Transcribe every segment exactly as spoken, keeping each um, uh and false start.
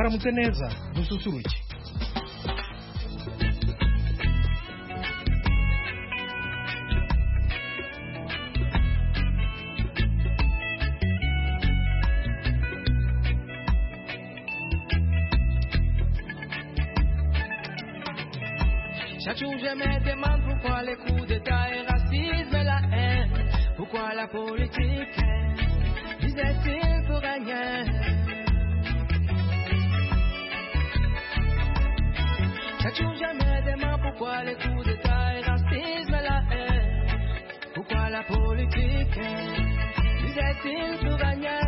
mwaramutse neza dususuruke. Chaque jour je me demande pourquoi les coups d'état et racisme et la haine. Pourquoi la politique disait-il pour gagner. Chaque jour je me demande pourquoi les coups d'état et racisme et la haine. Pourquoi la politique disait-il pour gagner.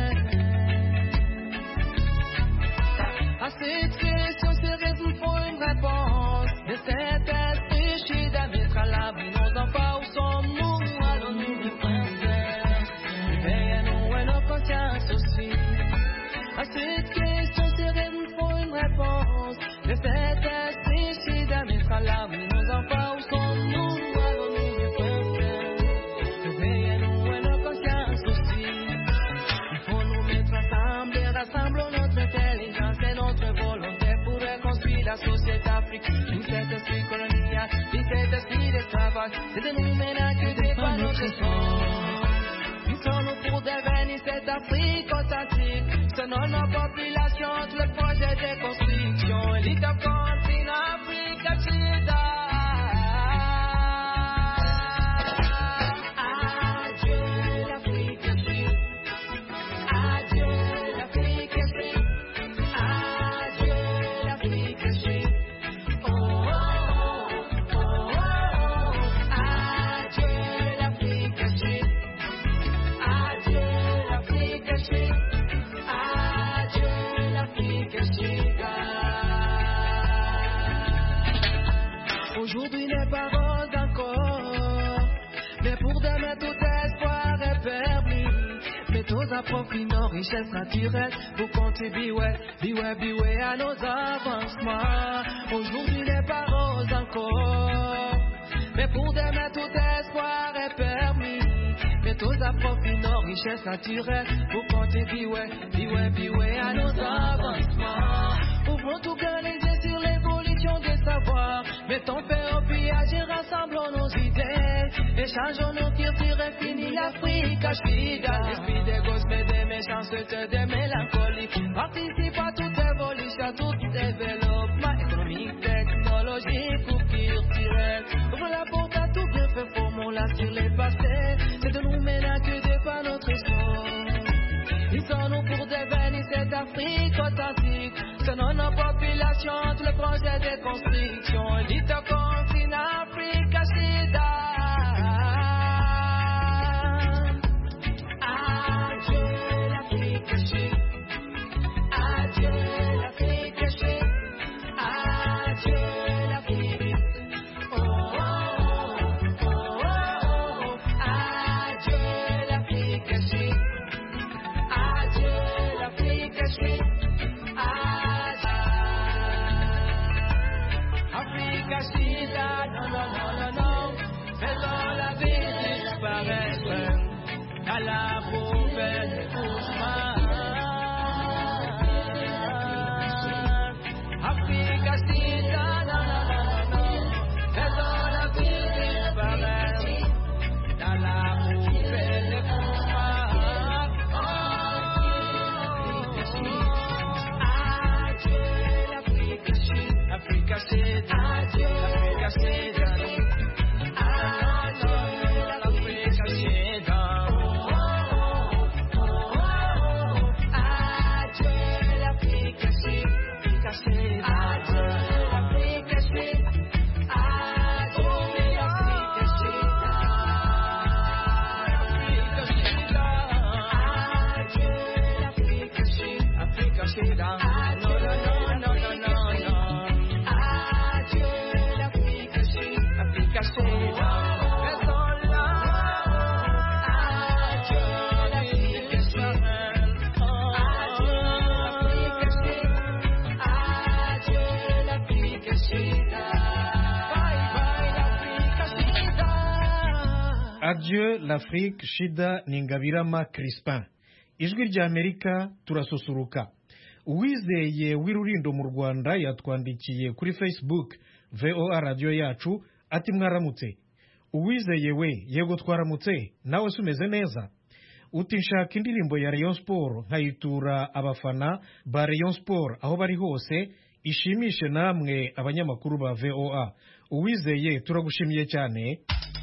À cette question sérieuse il faut une réponse. De cet esprit chida mettre à l'abri nos enfants, où sommes-nous? Allons-nous les princesses? Réveillez-nous et nos consciences aussi. À cette question sérieuse il faut une réponse. De cet esprit chida mettre à l'abri nos enfants, où sommes-nous? Allons-nous les princesses? Réveillez-nous et nos consciences aussi. Il faut nous mettre ensemble et rassemblons notre intelligence et notre volonté pour reconstruire la société africaine. Tout cet esprit colonial, tout cet esprit d'esclavage, c'est de nous maintenant que dépend notre sport. Nous sommes pour devenir cette Afrique authentique. Selon nos populations, tout le projet de construction. Elite of continent, Africa, Chida. Adieu l'Afrique chérie. Adieu l'Afrique chérie. Adieu l'Afrique chérie. Oh oh oh oh oh. Adieu l'Afrique chérie. Adieu l'Afrique chérie. Adieu l'Afrique chérie. Aujourd'hui n'est pas rose encore, mais pour demain tout espoir est permis. Mettons à profit nos richesses naturelles pour contribuer, biway, biway à nos avancements. Aujourd'hui n'est pas rose encore, mais pour demain tout espoir est permis. Mettons à profit nos richesses naturelles pour contribuer, biway, biway à nos avancements. Ouvrons tout cœur les yeux sur l'évolution des savoirs. Mettons fait au pillage et rassemblons nos idées. Échangeons nos cultures et finis l'Afrique à Chida. L'esprit des gosses mais des méchancetés, des mélancolies. Participe à toute évolution, tout développement économique, technologique ou culturel. Ouvre la porte à tout bien fait, formons-la sur les passés. C'est de nous maintenant que dépend notre histoire. Ils sont nous pour devenir cette Afrique authentique. Selon nos populations, tout le projet de construction. Elite au continent, Africa, Chida. Adieu l'Afrique chérie. Adieu l'Afrique chérie. Adieu l'Afrique. Oh oh oh oh oh. Adieu l'Afrique chérie. Adieu l'Afrique chérie. Africa Chida, non, non, non, non, non. Faisons la vie disparaître à la poubelle doucement. Africa Chida, non, non, non, non, non. Faisons la vie disparaître à la poubelle doucement. Adieu l'Afrique chérie. Africa Chida. Adieu l'Afrique chérie. Adieu l'Afrique chérie. Adieu l'Afrique chérie. Adieu l'Afrique chérie. Adieu l'Afrique chérie. Adieu l'Afrique chérie. Africa chérie. Non, non, non, non, non, non, non. Adieu l'Afrique chérie. Africa chérie. Restons là. Adieu l'Afrique chérie. Adieu l'Afrique chérie. Adieu l'Afrique chérie. Bye bye l'Afrique chérie. Adieu l'Afrique, Chida Ningabirama Crispin. Ijwi rya Amerika turasusuruka. Uwizeye w'Irurindo mu Rwanda yatwandikiye kuri Facebook V O A radio yacu ati mwaramutse. Uwizeye we yego twaramutse nawe sumeze neza. Uti nshaka indirimbo ya Rayon Sport nkayitura abafana ba Rayon Sport aho bari hose ishimishe namwe abanyamakuru ba V O A. Uwizeye turagushimiye cyane.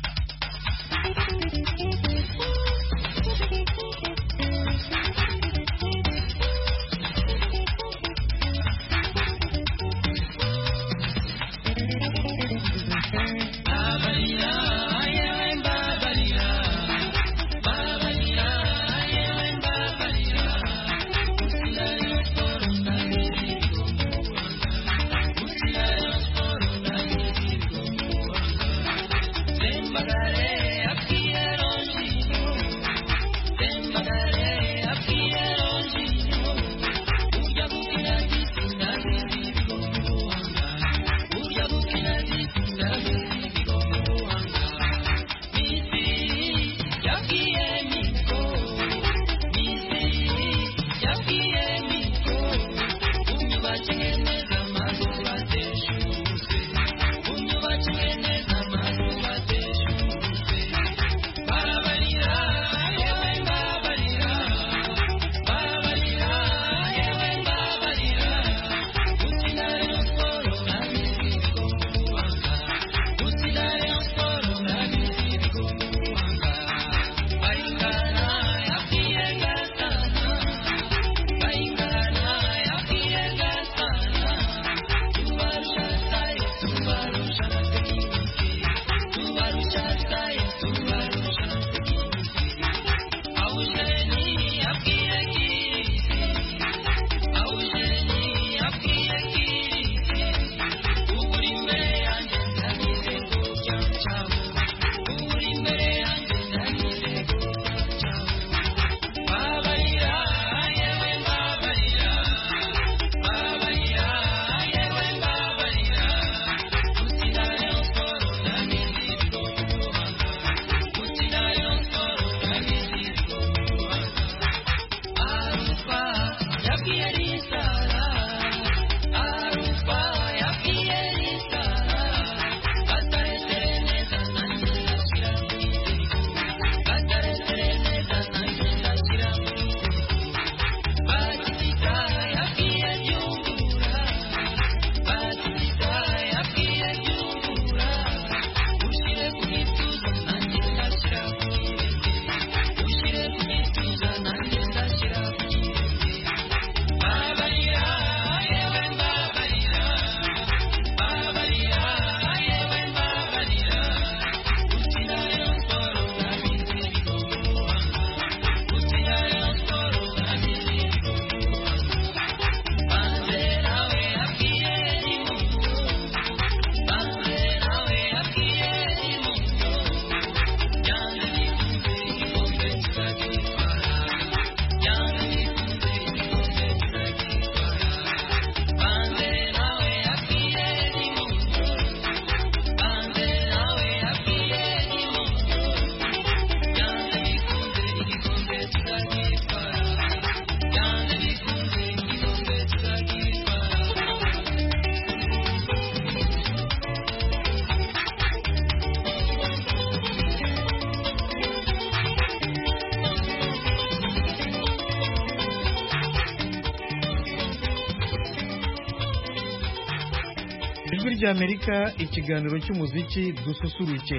Ijwi ry'Amerika ikiganiro cy'umuziki dususuruke.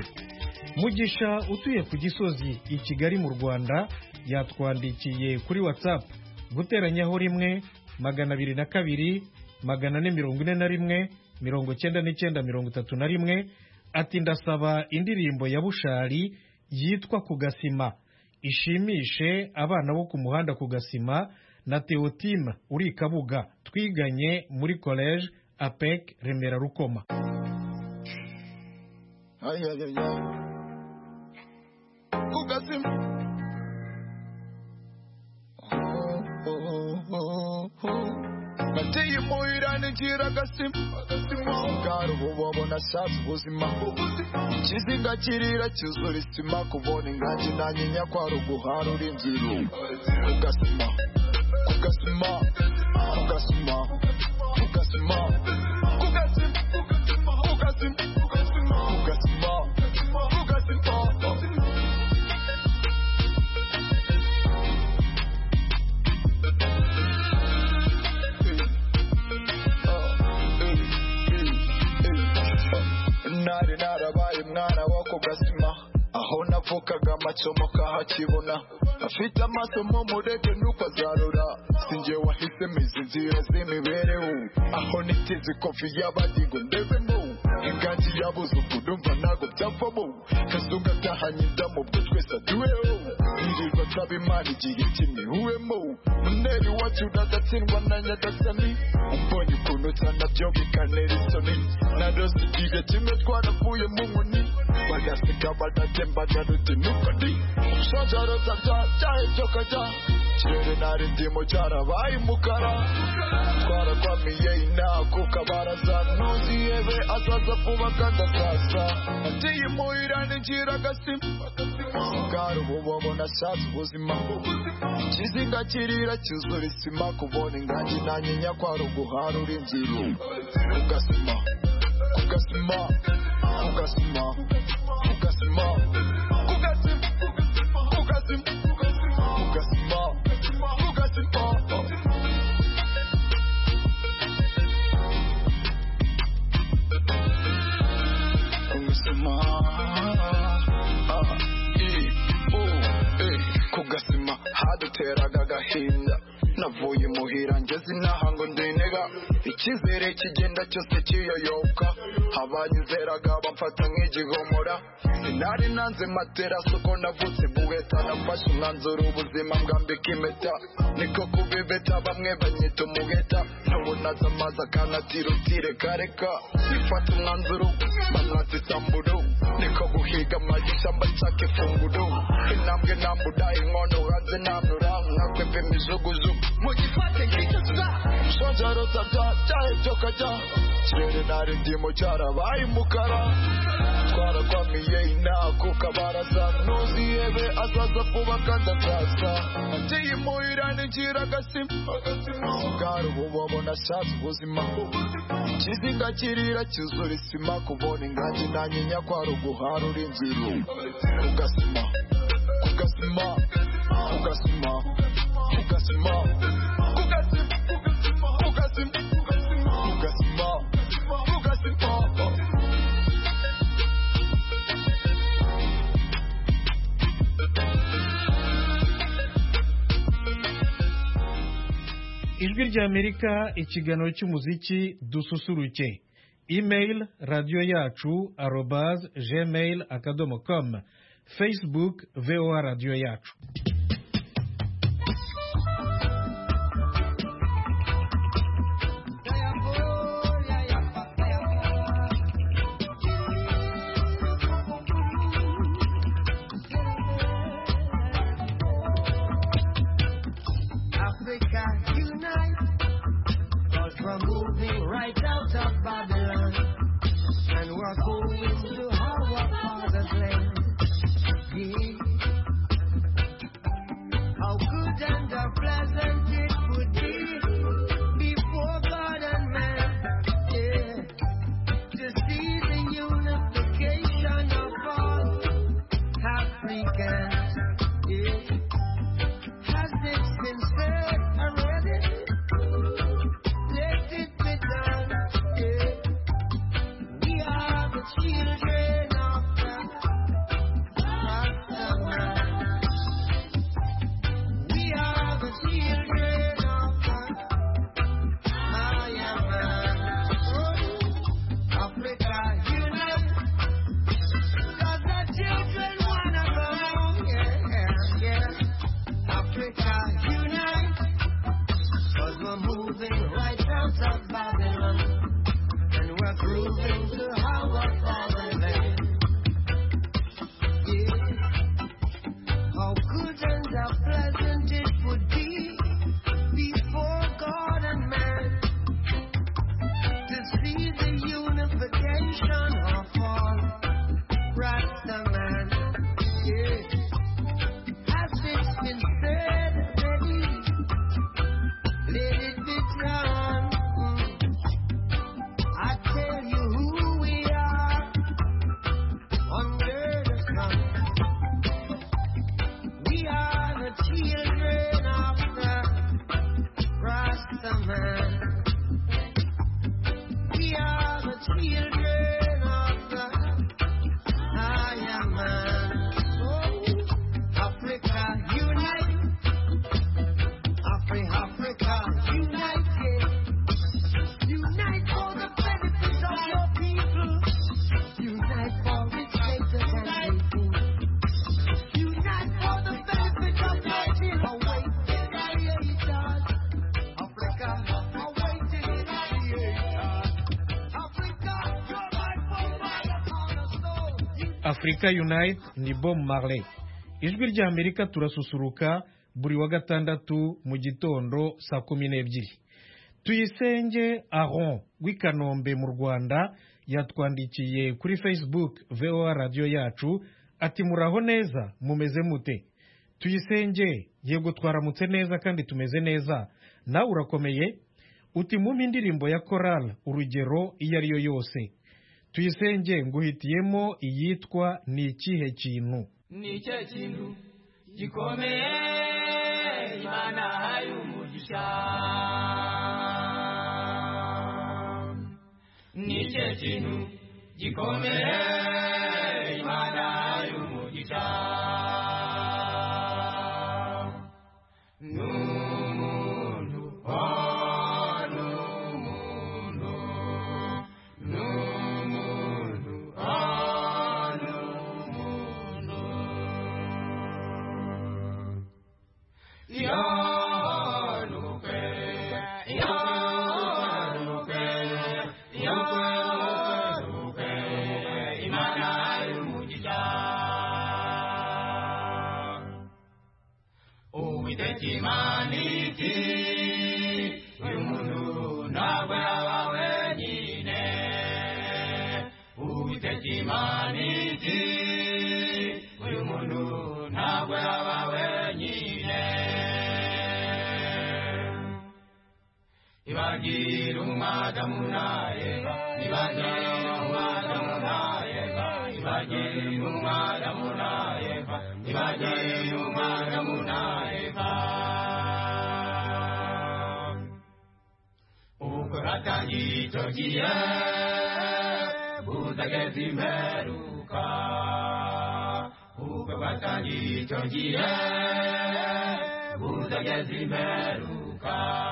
Mugisha utuye ku Gisozi i Kigali mu Rwanda yatwandikiye kuri WhatsApp guteranyaho rimwe magana abiri na kabiri magana ane mirongo ine na rimwe mirongo cyenda n'icyenda mirongo itatu na rimwe ati ndasaba indirimbo ya Bushari yitwa ku Gasima ishimishe abana bo ku muhanda ku Gasima na Theotime uri Kabuga twiganye muri college A P E C Remera Rukoma. Ay ay ay ay. Ku Gasima. Nateye muhira ninjira Gasima. Ngaro bobo nashatse ubuzima. Ikizinga kirira cyuzura isima kubona ingagi nanyinya kwa ruguhara urinjira. Ku Gasima. kugasima kugasima kugasima kugasima kugasima kugasima kugasima nari narabaye mwana wo kugasima aho navukaga amacomo kahakibona afite amaso mu murege nuko azarura sinjye wahisemo izi nzira z'imibereho aho niteze kofi y'abadigo ndebemo ingangi yabuze ukudumva ntago byavamo kazunga atahanye indamu bwo twese aduweho nirirwa nsaba imana igihe kinihuwemo muneri wacu udagatsindwa na nyagasani umbonye ukuntu nsanabyo bikanera isoni narose igihe kimwe twaravuye mu nkoni bagaseka badatembaga ruti nuko ndi ushonje arota bya cyahe cyo kajya kirere nari ndimo cyarabaye umukara twarakwamiye inaku kabaraza ntuzihebe azaza vuba kandi azaza ateye imuhira ninjira agasima sigara ububobo nashatse ubuzima ikizinga kirira cyuzura isima kubona ingangi nanyinya kwari uguharura inzira kugasima kugasima kugasima kugasima kugasima kugasima kugasima kugasima kugasima haduteraga agahinda navuye muhira ngeze inaha ngo ndinega icyizere kigenda cyose kiyoyoka abanyizeraga bamfata nk'igihomora sinari nanze materaso ko navutse buheta nafashe umwanzuro ubuzima mbwambika impeta niko kubibeta bamwe banyita umuheta ntubunaza amazi akanatira utireka reka nifata umwanzuro bamwatse isamburo niko guhiga amagisha mbashaka ifunguro intambwe ntambuda inkono hanze ntamnura nkakweva imijugujugu mugifate nk'icyoza ushonje arota bya cyahe cyo kajya kirere nari ndimo cyarabaye umukara twarakwamiye inaku kabaraza ntuzihebe azaza vuba kandi azaza ateye imuhira ninjira agasima sigara ububobo nashatse ubuzima ikizinga kirira cyuzura isima kubona ingangi nanyinya kwari uguharura inzira kugasima kugasima kugasima kugasima kugasima kugasima kugasima kugasima ijwi ry'Amerika ikiganiro cy'umuziki dususuruke email radio yacu arobase gmail akadomo com Facebook V O A radio yacu. Africa Unite ni Bob Marley. Ijwi rya Amerika turasusuruka buri wa gatandatu mu gitondo saa kumi n'ebyiri. Tuyisenge Aron w'Ikanombe mu Rwanda yatwandikiye kuri Facebook V O A radio yacu ati muraho neza mumeze mute. Tuyisenge yego twaramutse neza kandi tumeze neza, nawe urakomeye. Uti mu indirimbo ya Choral urugero iyo ari yo yose. Tuyisenge nguhitiyemo iyitwa ni ikihe kintu. Ni cye kintu gikomeye Imana haye umugisha. Ni cye kintu gikomeye Imana haye umugisha. Ibagiru madamu Eva, Ibagiru madamu Eva, Ibagiru madamu Eva, Ibagiru madamu Eva. Ukurataji togiye, buzagezi meruka. Ukurataji togiye, buzagezi meruka.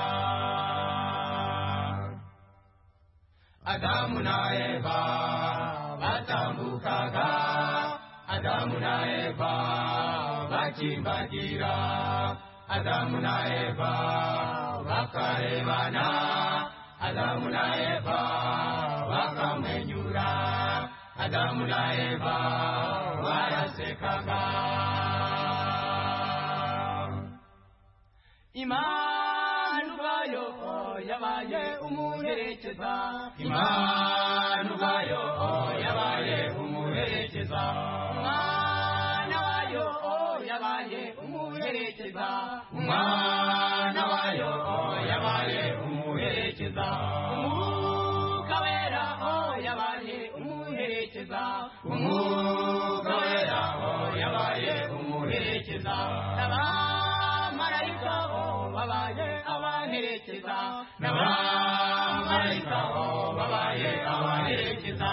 Adamu na Eva batambukaga, Adamu na Eva bakimbagira, Adamu na Eva bakarebana, Adamu na Eva bakamwenyura, Adamu na Eva barasekaga. Imana ubayo yabaye umuherekeza, Imana ubayo yabaye umuherekeza, Umwana wayo yabaye umuherekeza, Umwana wayo yabaye umuherekeza, Umwuka wera yabaye umuherekeza, Umwuka wera yabaye umuherekeza, n'abamarayika babaye abaherekeza, n'abamarayika babaye abaherekeza.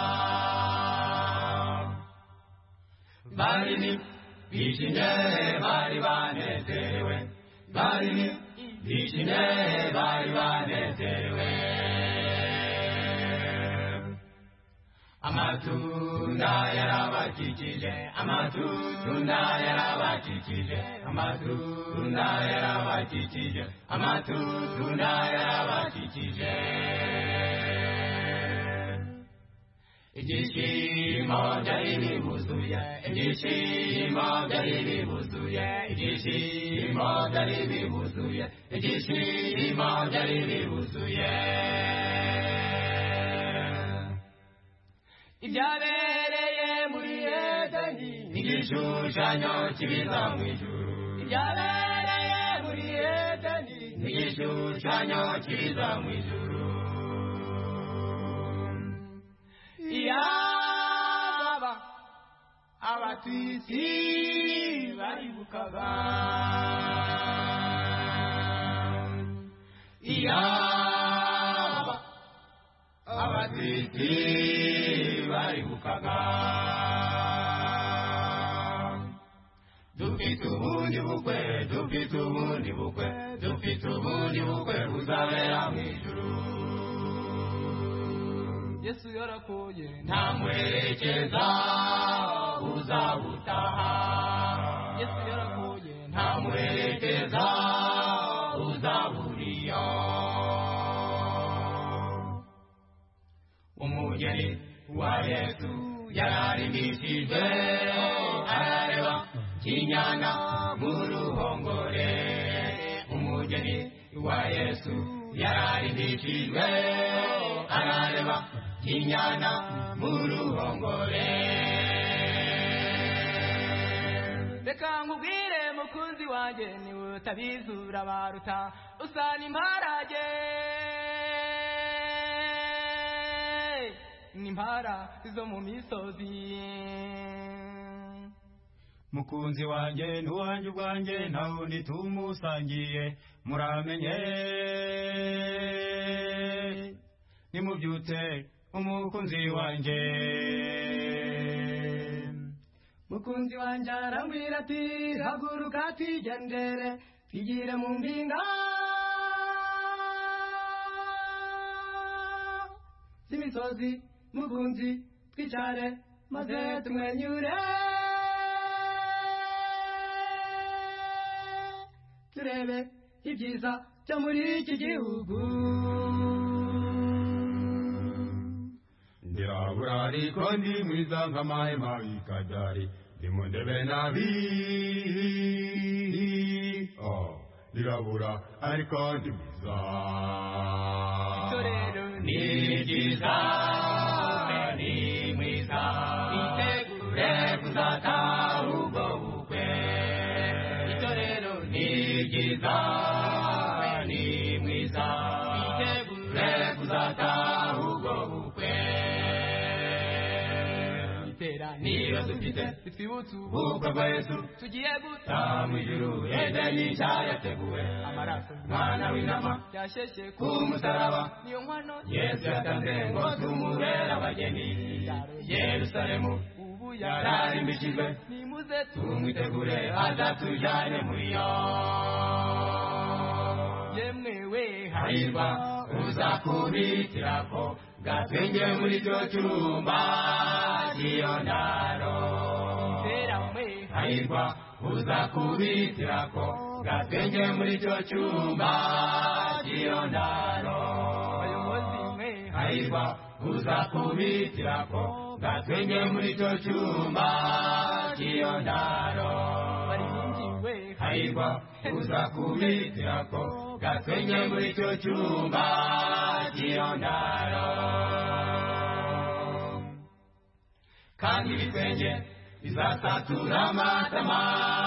Bari bishimye bari banezerewe, bari bishimye bari banezerewe. Amatunda yarabakikije, amatunda yarabakikije, amatunda yarabakikije, amatunda yarabakikije. Ibyishimo byari bibuzuye, ibyishimo byari bibuzuye, ibyishimo byari bibuzuye, ibyishimo byari bibuzuye. Ibyabereye muri Edeni igishushanyo kibiza mu ijuru, ibyabereye muri Edeni igishushanyo kibiza mu ijuru. Iyaba abatwisi baribukaga, iyaba abatwisi baribukaga. Dufite ubundi bukwe, dufite ubundi bukwe, dufite ubundi bukwe buzabera mu ijuru. Yesu yarakoye ntamwerekeza uzabutaha, Yesu yarakoye ntamwerekeza uzaburiya. Umugeni wa Yesu yararimbishije inyana mu ruhongore umugeni wa Yesu yararindishijwe arareba inyana mu ruhongore. Reka nkubwire mukunzi wanjye niwe utabizura baruta usana imparage n'impara zo mu misozi. Mukunzi wanjye n'uwanjye ubwanjye nta wundi tumusangiye muramenye nimubyutse umukunzi wanjye. Mukunzi wanjye arambwira ati haguruka twigendere twigire mu mpinga z'imisozi mukunzi twicare maze tumwenyure turebe ibyiza byo muri iki gihugu. Ndirabura ariko ndi mwiza nk'amahema y'ikadari ndi mu ndebe nabi. Oh, ndirabura ariko ndi mwiza. Itorero ni ryiza ni mwiza itegure kuzataha ubwo bukwe. Itorero ni ryiza ni mwiza itegure kuzataha ubwo bukwe. Niyo dufite twibutse ubukwe bwa Yesu tugiye gutaha mu ijuru. Edeni nshya yateguwe amaraso mwana w'intama yasheshe ku musaraba niyo nkwano Yesu yatanze ngo tumubere abageni. Yerusalemu ubu yararimbishijwe nimuze tumwitegure azatujyane muri yo. Yemwewe hahirwa uzakubitirako gatwenge muri cyo cyumba cy'iyo ndaro. Hahirwa uzakubitirako gatwenge muri cyo cyumba cy'iyo ndaro. Hahirwa uzakubitirako gatwenge muri cyo cyumba cy'iyo ndaro. Hahirwa uzakubitirako gatwenge muri cyo cyumba cy'iyo ndaro. Kandi ibitwenge bizasatura amatama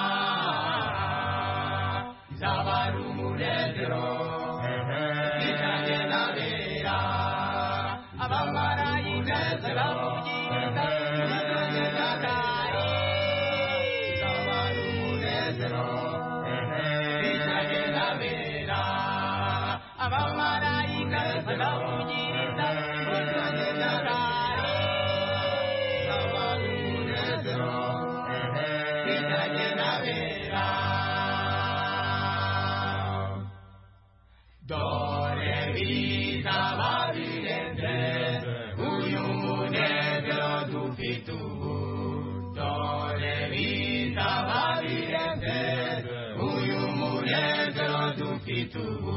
bizaba ari umunezero bitange n'abera abamarayika bavugiza bitange n'abera bizaba ari umunezero bitange n'abera abamarayika bavugiza bitange n'abera. Dore bizaba birenze uyu munezero dufite ubu. Dore bizaba birenze uyu munezero dufite ubu.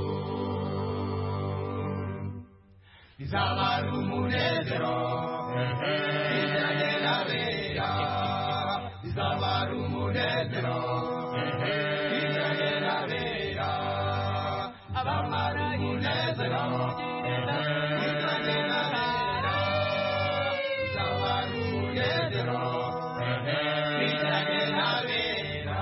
Bizaba ari umunezero bizanye n'abera. Bizaba ari umunezero bizanye n'abera abamara umunezero bizanye n'abera. Bizaba ari umunezero bizanye n'abera.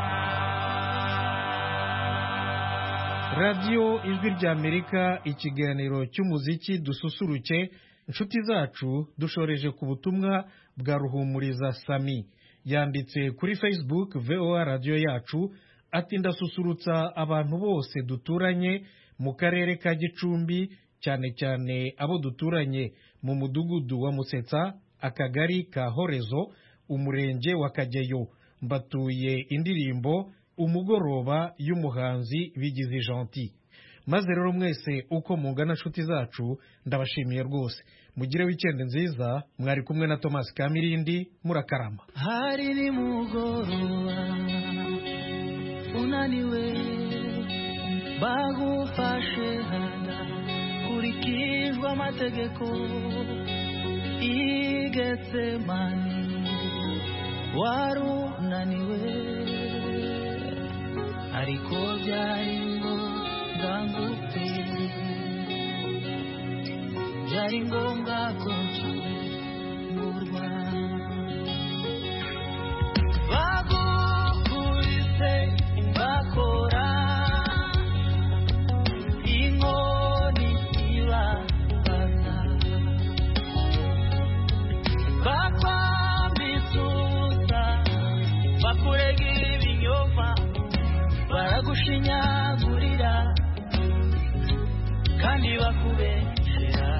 radiyo ijwi ry'Amerika ikiganiro cy'umuziki dususuruke. Inshuti zacu dushoreje ku butumwa bwa Ruhumuriza Sami yanditse kuri Facebook V O A radiyo yacu ati ndasusurutsa abantu bose duturanye mu karere ka Gicumbi cyane cyane abo duturanye mu mudugudu wa Musetsa akagari ka Horezo umurenge wa Kageyo. Mbatuye indirimbo umugoroba y'umuhanzi Bigizi Gentil. Maze rero mwese uko mungana nshuti zacu ndabashimiye rwose. Mugire weekend nziza. Mwari kumwe na Thomas Kamirindi murakarama. Hari ni mugoroba unaniwe bagufashe handa kurikizwa amategeko i Getsemani warunaniwe ariko byari ngombwa ngupfe byari ngombwa ko ncungurwa bagukubise bakora inkoni ibabaza bakwambitsuza bakurega ibinyoma baragushinyagurira kandi bakubeshera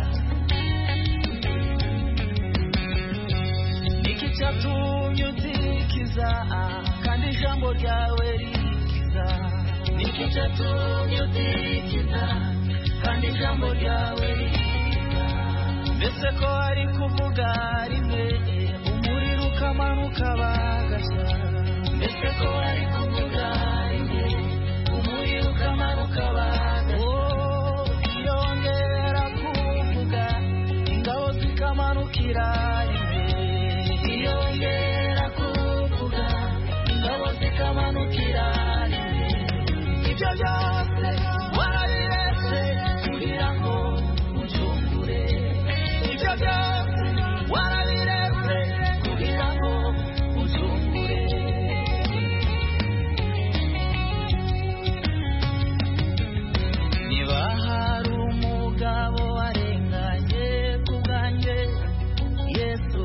iki cyatumye utikiza kandi ijambo ryawe rikiza iki cyatumye utikiza kandi ijambo ryawe rikiza mbese ko ari kuvuga rimwe umuriro ukamanuka bagashya mbese ko ari kuvuga rimwe umuriro ukamanuka bagashya yongera kuvuga ingabo zikamanukira rimwe yongera kuvuga ingabo zikamanukira rimwe ibyo byose warabiretse kugira ngo ucungure ibyo byose warabiretse kugira ngo ucungure niba hari umugabo warenganye ku bwanjye yesu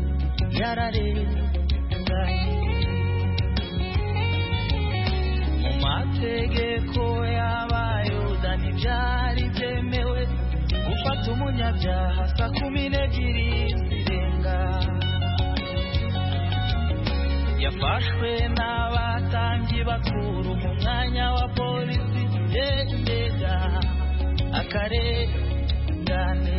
yararenganye mu mategeko y'abayuda ntibyari byemewe gufata umunyabyaha saa kumi n'ebyiri zirenga yafashwe n'abatambyi bakuru mu mwanya wa polisi yendega akarengane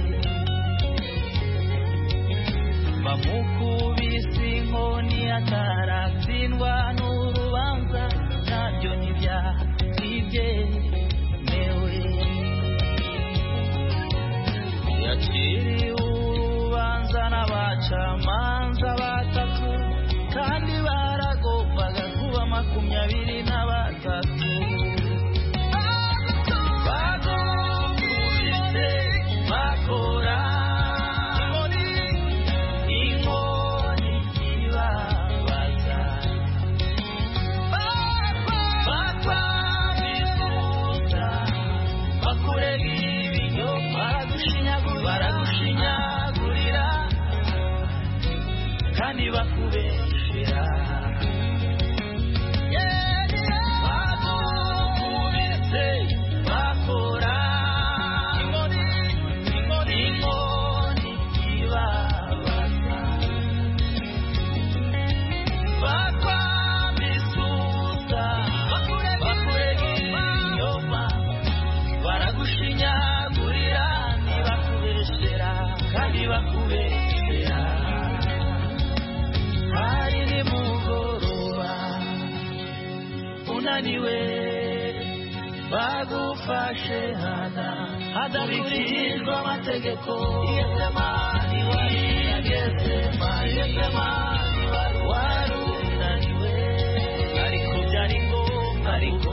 bamukubise inkoni ataratsindwa n'urubanza ntabyo ntibyemewe yaciriwe urubanza n'abacamanza batatu kandi baragombaga kuba makumyabiri na batatu bagukubise bakora inkoni ibabaza bakwambitsuza bakurega ibinyoma baragushinyagurira kandi bakubeshera bagukubise bakora inkoni ibabaza bakwambitsuza bakurega ibinyoma baragushinyagurira ntibakubeshera kandi bakubeshera hari nimugoroba unaniwe bagufashe hana hadakurikijwe amategeko Getsemani wari Getsemani Getsemani wari unaniwe ariko byari ngombwa ariko